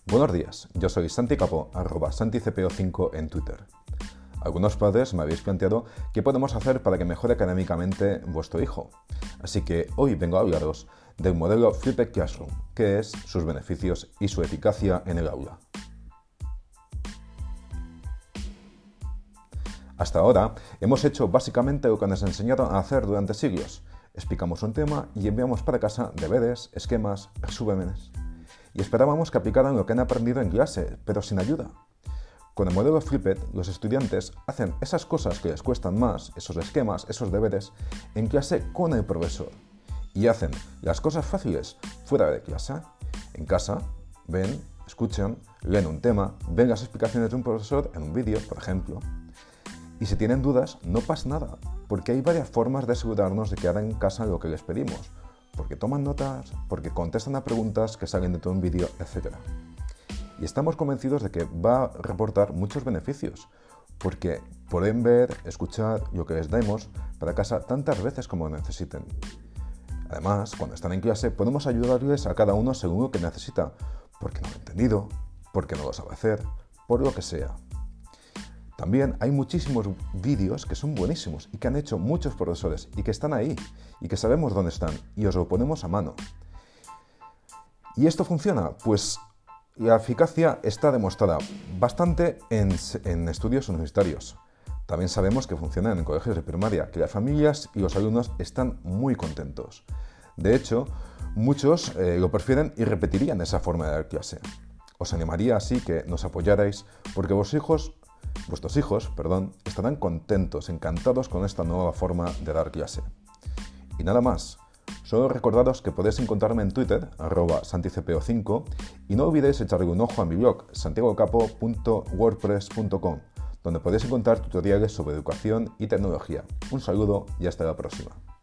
Buenos días, yo soy Santi Capó, @santicpo5 en Twitter. Algunos padres me habéis planteado qué podemos hacer para que mejore académicamente vuestro hijo. Así que hoy vengo a hablaros del modelo Flipped Classroom, qué es, sus beneficios y su eficacia en el aula. Hasta ahora hemos hecho básicamente lo que nos enseñaron a hacer durante siglos. Explicamos un tema y enviamos para casa deberes, esquemas, resúmenes. Y esperábamos que aplicaran lo que han aprendido en clase, pero sin ayuda. Con el modelo Flipped, los estudiantes hacen esas cosas que les cuestan más, esos esquemas, esos deberes, en clase con el profesor. Y hacen las cosas fáciles fuera de clase. En casa, ven, escuchan, leen un tema, ven las explicaciones de un profesor en un vídeo, por ejemplo. Y si tienen dudas, no pasa nada, porque hay varias formas de asegurarnos de que hagan en casa lo que les pedimos, porque toman notas, porque contestan a preguntas que salen de todo un vídeo, etc. Y estamos convencidos de que va a reportar muchos beneficios, porque pueden ver, escuchar lo que les demos para casa tantas veces como necesiten. Además, cuando están en clase, podemos ayudarles a cada uno según lo que necesita, porque no lo ha entendido, porque no lo sabe hacer, por lo que sea. También hay muchísimos vídeos que son buenísimos y que han hecho muchos profesores y que están ahí y que sabemos dónde están y os lo ponemos a mano. ¿Y esto funciona? Pues la eficacia está demostrada bastante en estudios universitarios. También sabemos que funciona en colegios de primaria, que las familias y los alumnos están muy contentos. De hecho, muchos lo prefieren y repetirían esa forma de dar clase. Os animaría así que nos apoyarais porque vuestros hijos estarán contentos, encantados con esta nueva forma de dar clase. Y nada más, solo recordaros que podéis encontrarme en Twitter, @santicpo5, y no olvidéis echarle un ojo a mi blog, santiagocapo.wordpress.com, donde podéis encontrar tutoriales sobre educación y tecnología. Un saludo y hasta la próxima.